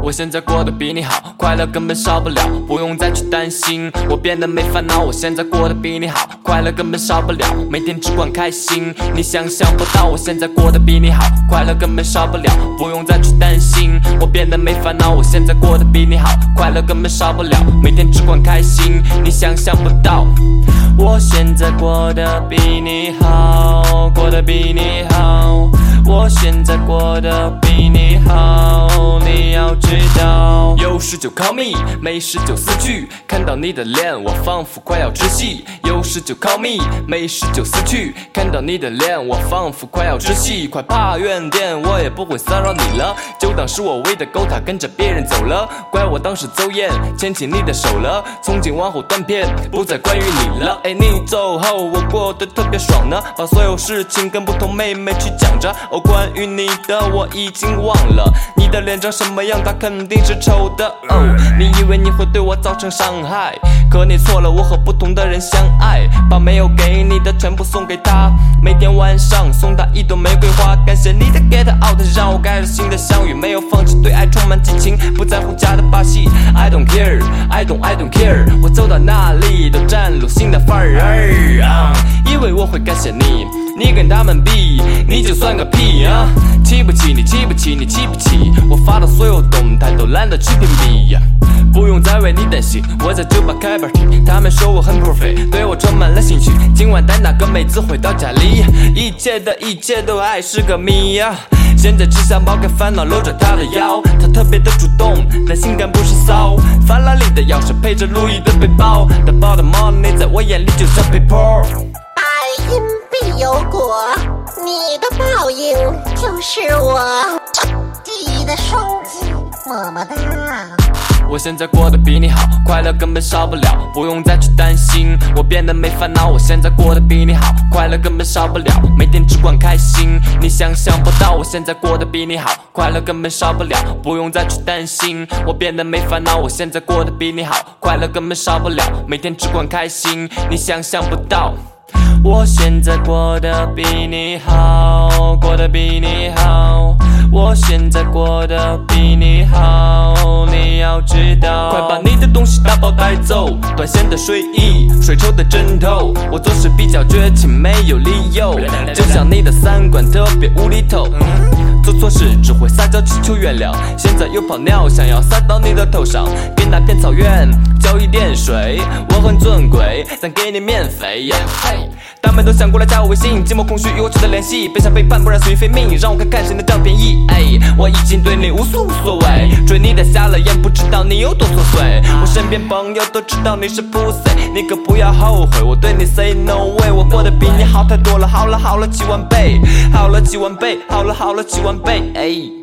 我现在过得比你好，快乐根本少不了，不用再去担心，我变得没烦恼。我现在过得比你好，快乐根本少不了，每天只管开心。你想象不到，我现在过得比你好，快乐根本少不了，不用再去担心，我变得没烦恼。我现在过得比你好，快乐根本少不了，每天只管开心。你想象不到，我现在过得比你好，过得比你好，我现在过得比你好，你要知道，有事就 call me， 没事就撕去，看到你的脸，我仿佛快要窒息。有事就 call me， 没事就撕去，看到你的脸，我仿佛快要窒息。快爬远点，我也不会骚扰你了，就当是我喂的狗，它跟着别人走了，怪我当时走眼，牵起你的手了，从今往后断片，不再关于你了。哎，你走后，我过得特别爽呢，把所有事情跟不同妹妹去讲着。哦，关于你的我已经忘了，你的脸长什么样，它肯定是丑的。哦，你以为你会对我造成伤害，可你错了，我和不同的人相爱，把没有给你的全部送给他，每天晚上送他一朵玫瑰花。感谢你的 get out， 让我开始新的相遇，没有放弃，对爱充满激情，不在乎假的把戏。I don't care， I don't care， 我走到哪里都展露新的范儿。因为我会感谢你，你跟他们比，你就算个屁啊！气不气你气不气你气不气？我发的所有动态都懒得去屏蔽呀。不用再为你担心，我在酒吧开 party， 他们说我很 perfect， 对我充满了兴趣。今晚带哪个妹子回到家里？一切的一切都还是个谜呀。现在只想抛开烦恼，搂着她的腰，她特别的主动，但性感不是骚。法拉利的钥匙配着路易的背包，她包的 money 在我眼里就像 paper。 爱因必有果，你的报应就是我。记得双击，么么哒。 我现在过得比你好，快乐根本少不了，不用再去担心，我变得没烦恼。我现在过得比你好，快乐根本少不了，每天只管开心。你想象不到，我现在过得比你好，快乐根本少不了，不用再去担心，我变得没烦恼。我现在过得比你好，快乐根本少不了，每天只管开心。你想象不到，我现在过得比你好，过得比你好，我现在过得比你好，你要知道。快把你的东西打包带走，短线的睡衣，水抽的枕头，我做事比较绝情，没有理由，就像你的三观特别无厘头。做错事只会撒娇祈求原谅，现在有泡尿想要撒到你的头上，给那片草原浇一点水，我很尊贵，但给你免费。他们都想过来加我微信，寂寞空虚与我取得联系，别想背叛，不然死于非命，让我看看谁能占便宜。我已经对你无所谓，追你的瞎了眼，不知道你有多琐碎。我身边朋友都知道你是 pussy， 你可不要后悔，我对你 say no way。我过得比你好太多了，好了好了几万倍，好了几万倍，好了好了几万倍。